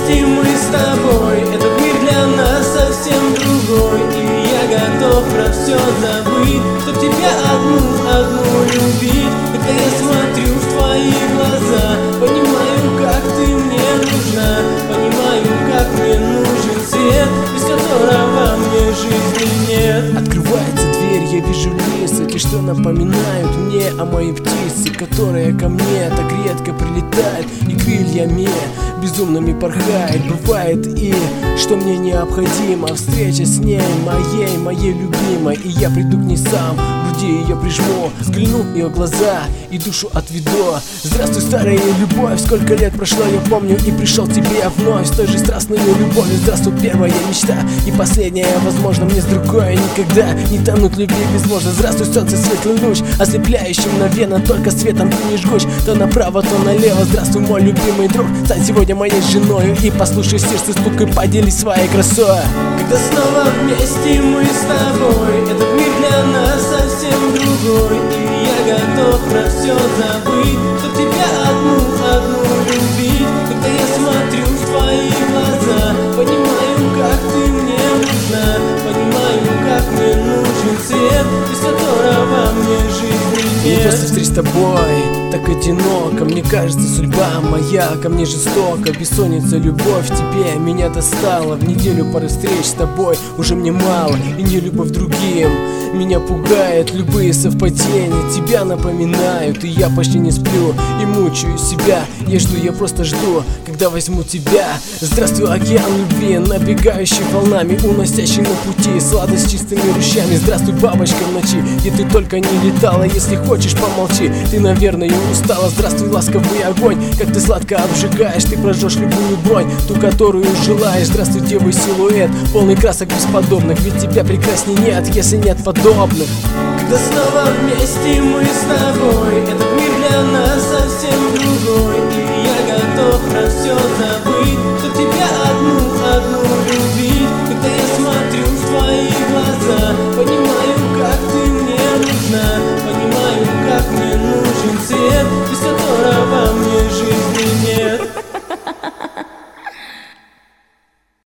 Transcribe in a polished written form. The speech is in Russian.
вместе мы с тобой. Этот мир для нас совсем другой, и я готов про все забыть, чтоб тебя одну любить. Когда я смотрю в твои глаза, понимаю, как ты мне нужна, понимаю, как мне нужен свет, без которого мне жизни нет. Открывается дверь, я вижу листики, что напоминают мне о моей птице, которая ко мне так редко прилетает и крыльями безумными порхает. Бывает и что мне необходимо встреча с ней, моей любимой, и я приду к ней сам, в груди ее прижму, взгляну в ее глаза и душу отведу. Здравствуй, старая любовь, сколько лет прошло, я помню, и пришел к тебе вновь с той же страстной любовью. Здравствуй, первая мечта и последняя, возможно, мне с другой никогда не тонуть любви безможно. Здравствуй, солнце, светлый луч, ослепляющий мгновенно, только светом ты не жгучь, то направо, то налево. Здравствуй, мой любимый друг, стань сегодня моей женой, и послушай сердце стук и поделись своей красой. Когда снова вместе мы с тобой, этот мир для нас совсем другой, и я готов про все забыть, чтоб тебя одну любить. Когда я смотрю в твои глаза, понимаю, как ты мне нужна, понимаю, как мне нужен свет, без которого мне жизни И нет. после встреч с тобой так одиноко, мне кажется, судьба моя ко мне жестока. Бессонница, любовь к тебе меня достала. В неделю пары встреч с тобой уже мне мало, и не любовь другим меня пугает. Любые совпадения тебя напоминают, и я почти не сплю и мучаю себя. Я жду, я просто жду, когда возьму тебя. Здравствуй, океан любви, набегающий волнами, уносящий на пути сладость чистыми ручьями. Здравствуй, бабочка в ночи, где ты только не летала. Если хочешь, помолчи, ты, наверное, устала. Здравствуй, ласковый огонь, как ты сладко обжигаешь, ты прожжешь любую бронь, ту, которую желаешь. Здравствуй, девый силуэт, полный красок бесподобных, ведь тебя прекрасней нет, если нет подобных. Когда снова вместе мы с тобой, этот мир для нас совсем другой, и я готов про все забыть.